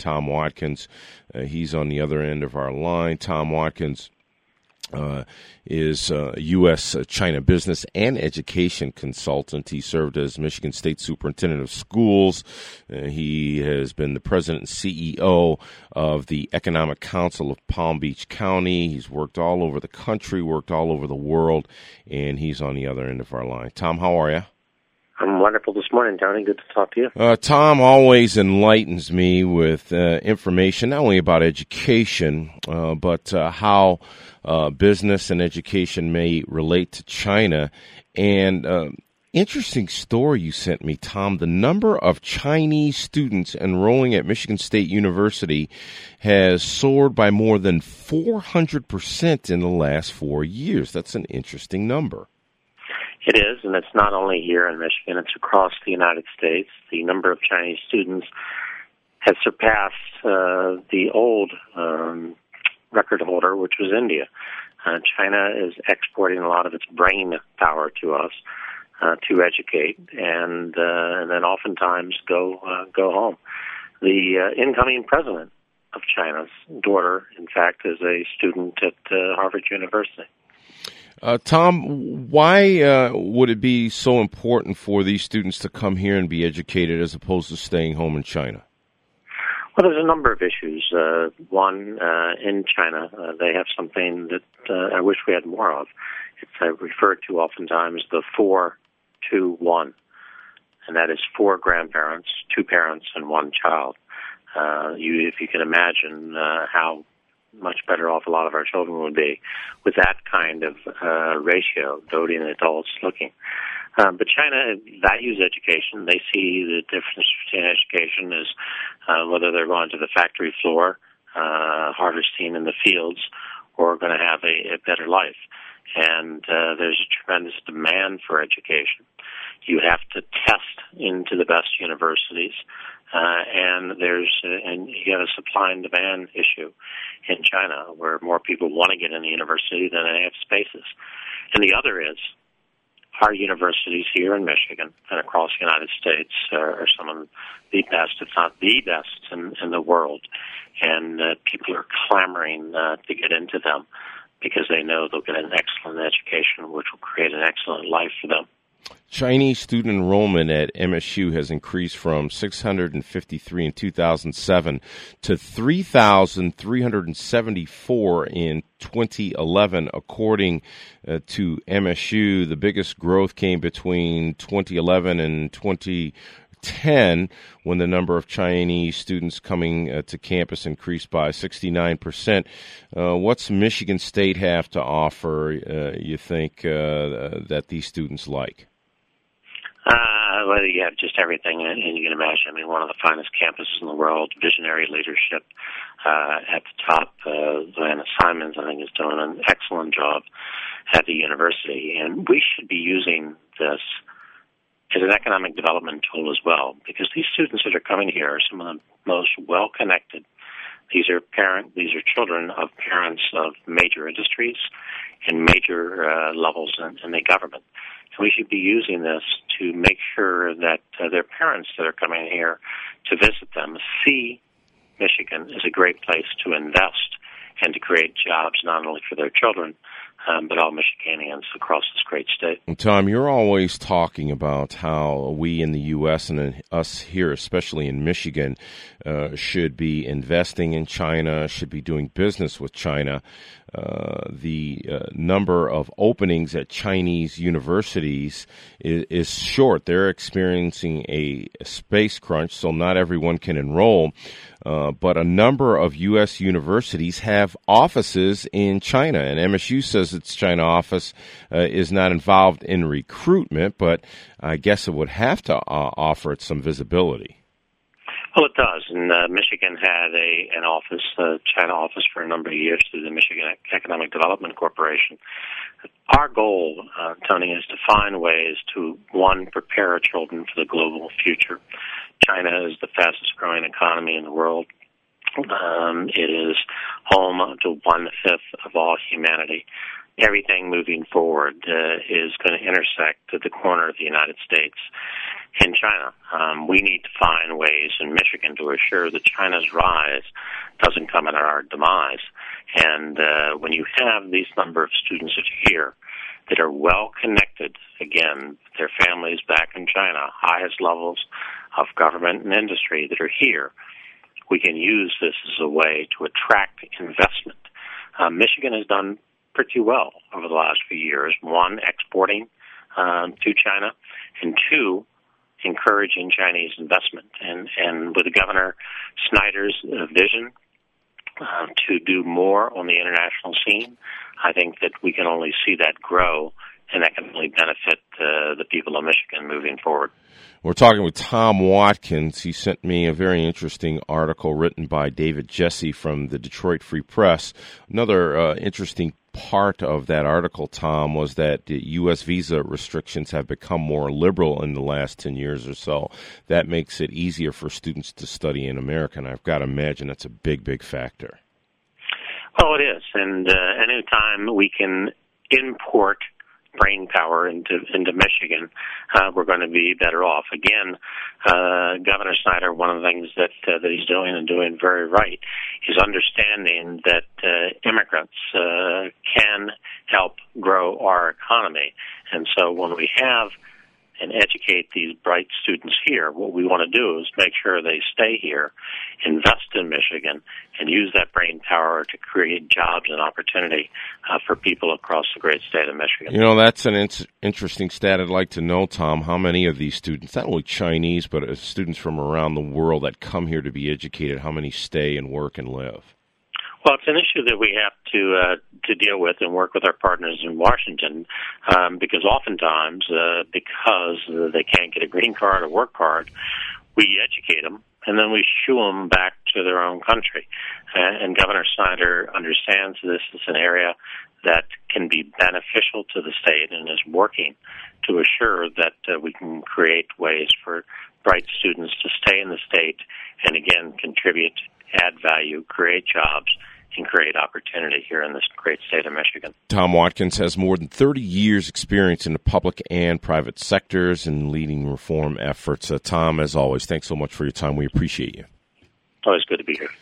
Tom Watkins. He's on the other end of our line. Tom Watkins is a U.S. China business and education consultant. He served as Michigan State Superintendent of Schools. He has been the president and CEO of the Economic Council of Palm Beach County. He's worked all over the country, worked all over the world, and he's on the other end of our line. Tom, how are you? I'm wonderful this morning, Tony. Good to talk to you. Tom always enlightens me with information, not only about education, but how business and education may relate to China. And interesting story you sent me, Tom. The number of Chinese students enrolling at Michigan State University has soared by more than 400% in the last 4 years. That's an interesting number. It is, and it's not only here in Michigan, it's across the United States. The number of Chinese students has surpassed the old record holder, which was India. China is exporting a lot of its brain power to us to educate, and then oftentimes go home. The incoming president of China's daughter, in fact, is a student at Harvard University. Tom, why would it be so important for these students to come here and be educated as opposed to staying home in China? Well, there's a number of issues. One, in China, they have something that I wish we had more of. It's referred to oftentimes the 4-2-1, and that is 4 grandparents, 2 parents, and 1 child. If you can imagine how much better off a lot of our children would be with that kind of ratio, doting adults looking. But China values education. They see the difference between education is whether they're going to the factory floor, harvesting in the fields, or going to have a better life. And there's a tremendous demand for education. You have to test into the best universities. And you have a supply and demand issue in China where more people want to get in the university than they have spaces. And the other is our universities here in Michigan and across the United States are some of the best, if not the best, in the world. And people are clamoring to get into them because they know they'll get an excellent education, which will create an excellent life for them. Chinese student enrollment at MSU has increased from 653 in 2007 to 3,374 in 2011, according to MSU. The biggest growth came between 2011 and 2010, when the number of Chinese students coming to campus increased by 69%. What's Michigan State have to offer, you think, that these students like? Well, you have just everything, and you can imagine. I mean, one of the finest campuses in the world, visionary leadership at the top. Diana Simons, I think, is doing an excellent job at the university, and we should be using this as an economic development tool as well, because these students that are coming here are some of the most well-connected. These are children of parents of major industries and major levels in the government. And we should be using this to make sure that their parents that are coming here to visit them see Michigan as a great place to invest and to create jobs not only for their children, but all Michiganians across this great state. Tom, you're always talking about how we in the U.S. and us here, especially in Michigan, should be investing in China, should be doing business with China. The number of openings at Chinese universities is short. They're experiencing a space crunch, so not everyone can enroll. But a number of U.S. universities have offices in China, and MSU says its China office is not involved in recruitment, but I guess it would have to offer it some visibility. Well, it does, and Michigan had an office, a China office, for a number of years through the Michigan Economic Development Corporation. Our goal, Tony, is to find ways to, one, prepare our children for the global future. China is the fastest-growing economy in the world. It is home to 1/5 of all humanity. Everything moving forward is going to intersect at the corner of the United States. in China. We need to find ways in Michigan to assure that China's rise doesn't come at our demise. And when you have these number of students here that are well connected, again, their families back in China, highest levels of government and industry that are here, we can use this as a way to attract investment. Michigan has done pretty well over the last few years. One, exporting to China, and two, encouraging Chinese investment. And with Governor Snyder's vision to do more on the international scene, I think that we can only see that grow, and that can only benefit the people of Michigan moving forward. We're talking with Tom Watkins. He sent me a very interesting article written by David Jesse from the Detroit Free Press. Another interesting part of that article, Tom, was that the U.S. visa restrictions have become more liberal in the last 10 years or so. That makes it easier for students to study in America, and I've got to imagine that's a big, big factor. Oh, it is. And any time we can import brain power into Michigan, we're going to be better off. Again, Governor Snyder, one of the things that he's doing and doing very right is understanding that immigrants can help grow our economy. And so when we have and educate these bright students here, what we want to do is make sure they stay here, invest in Michigan, and use that brain power to create jobs and opportunity for people across the great state of Michigan. You know, that's an interesting stat I'd like to know, Tom. How many of these students, not only Chinese, but students from around the world that come here to be educated, how many stay and work and live? Well, it's an issue that we have to deal with and work with our partners in Washington, because oftentimes, because they can't get a green card or work card, we educate them and then we shoo them back to their own country. And Governor Snyder understands this is an area that can be beneficial to the state and is working to assure that we can create ways for bright students to stay in the state and, again, contribute, add value, create jobs, and create opportunity here in this great state of Michigan. Tom Watkins has more than 30 years' experience in the public and private sectors and leading reform efforts. Tom, as always, thanks so much for your time. We appreciate you. Always good to be here.